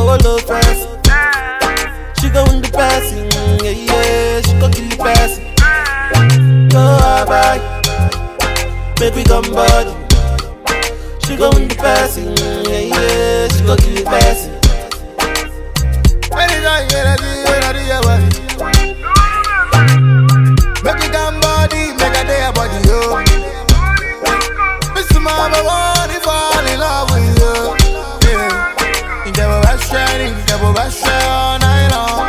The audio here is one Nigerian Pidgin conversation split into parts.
low fast. She go in the passing, yeah, she go kill the passing. Go bye, make we come body. She go in the passing, yeah, she go kill the passing. Anytime you ready, your body. Make it come body, make a day body, yo. Mr. Mama, want to fall in love with you. Yeah. You never was shining, you never was shining all night long.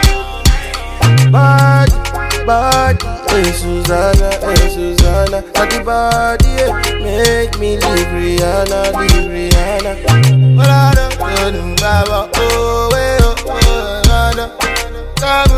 Body, hey Susanna, body, make me leave Rihanna. But I don't Baba, oh, way, oh, nana. Kabu,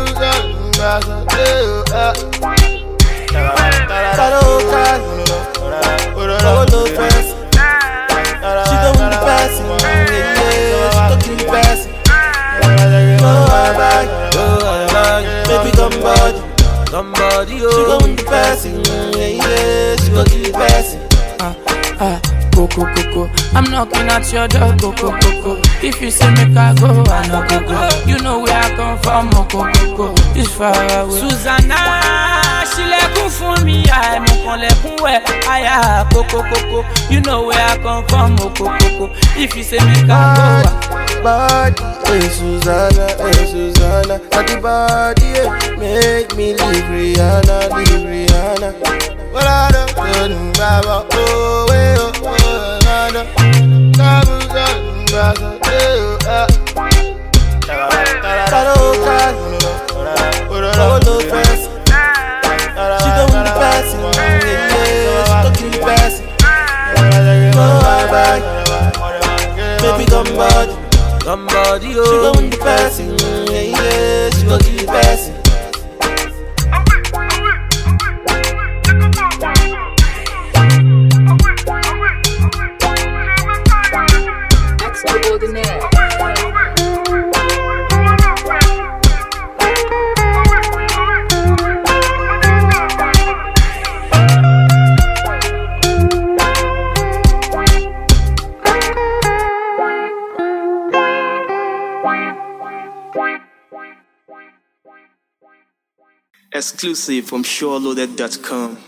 low fast. She go in the passing, yeah, she go kill the passing. Go bye, baby, come body, oh. She go in the passing, yeah, she go kill the passing. Coco. I'm knocking at your door, Coco. If you say make I go, I no go. You know where I come from, Coco. It's far away. Susanna, she lekun fun mi, I mo kan lekun we. Aya, Coco. You know where I come from, Coco. If you say make I go, body, hey Susanna, body, yeah, make me leave Rihanna. But I don't Baba, oh, way, oh, nana. Kabu, low fast. She go in the passing, yeah, she go kill the passing. Go bye, baby, come body, oh. She go in the passing, yeah, she go kill the passing. Extraordinaire. Exclusive from SureLoaded.com.